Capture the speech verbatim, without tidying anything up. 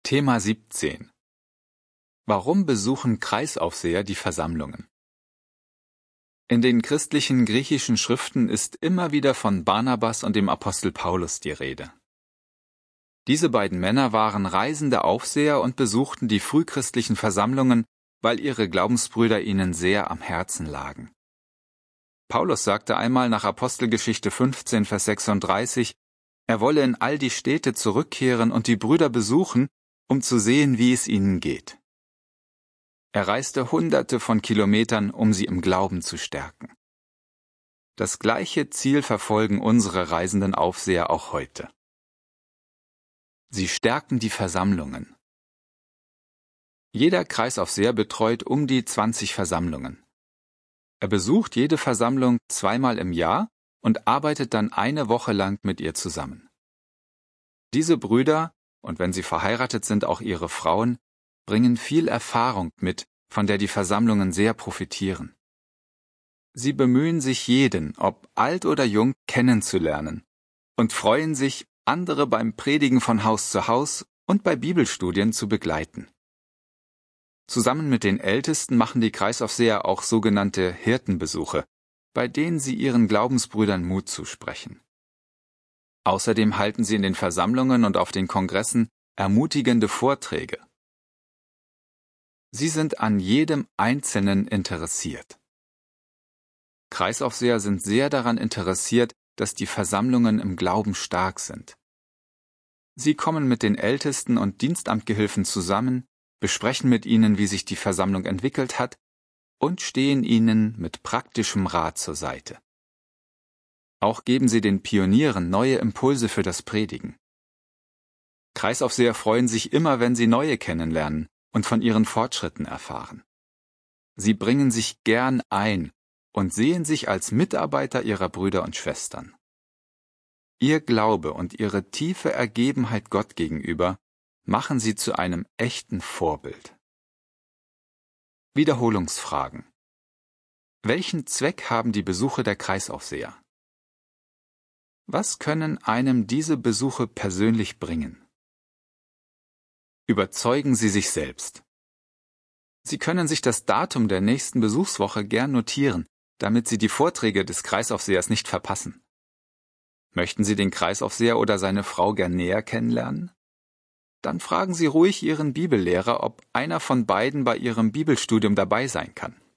Thema siebzehn. Warum besuchen Kreisaufseher die Versammlungen? In den christlichen griechischen Schriften ist immer wieder von Barnabas und dem Apostel Paulus die Rede. Diese beiden Männer waren reisende Aufseher und besuchten die frühchristlichen Versammlungen, weil ihre Glaubensbrüder ihnen sehr am Herzen lagen. Paulus sagte einmal nach Apostelgeschichte fünfzehn, Vers sechsunddreißig, er wolle in all die Städte zurückkehren und die Brüder besuchen, um zu sehen, wie es ihnen geht. Er reiste Hunderte von Kilometern, um sie im Glauben zu stärken. Das gleiche Ziel verfolgen unsere reisenden Aufseher auch heute. Sie stärken die Versammlungen. Jeder Kreisaufseher betreut um die zwanzig Versammlungen. Er besucht jede Versammlung zweimal im Jahr und arbeitet dann eine Woche lang mit ihr zusammen. Diese Brüder, und wenn sie verheiratet sind, auch ihre Frauen, bringen viel Erfahrung mit, von der die Versammlungen sehr profitieren. Sie bemühen sich jeden, ob alt oder jung, kennenzulernen und freuen sich, andere beim Predigen von Haus zu Haus und bei Bibelstudien zu begleiten. Zusammen mit den Ältesten machen die Kreisaufseher auch sogenannte Hirtenbesuche, bei denen sie ihren Glaubensbrüdern Mut zusprechen. Außerdem halten sie in den Versammlungen und auf den Kongressen ermutigende Vorträge. Sie sind an jedem Einzelnen interessiert. Kreisaufseher sind sehr daran interessiert, dass die Versammlungen im Glauben stark sind. Sie kommen mit den Ältesten und Dienstamtgehilfen zusammen, besprechen mit ihnen, wie sich die Versammlung entwickelt hat, und stehen ihnen mit praktischem Rat zur Seite. Auch geben sie den Pionieren neue Impulse für das Predigen. Kreisaufseher freuen sich immer, wenn sie neue kennenlernen und von ihren Fortschritten erfahren. Sie bringen sich gern ein und sehen sich als Mitarbeiter ihrer Brüder und Schwestern. Ihr Glaube und ihre tiefe Ergebenheit Gott gegenüber machen sie zu einem echten Vorbild. Wiederholungsfragen. Welchen Zweck haben die Besuche der Kreisaufseher? Was können einem diese Besuche persönlich bringen? Überzeugen Sie sich selbst. Sie können sich das Datum der nächsten Besuchswoche gern notieren, damit Sie die Vorträge des Kreisaufsehers nicht verpassen. Möchten Sie den Kreisaufseher oder seine Frau gern näher kennenlernen? Dann fragen Sie ruhig Ihren Bibellehrer, ob einer von beiden bei Ihrem Bibelstudium dabei sein kann.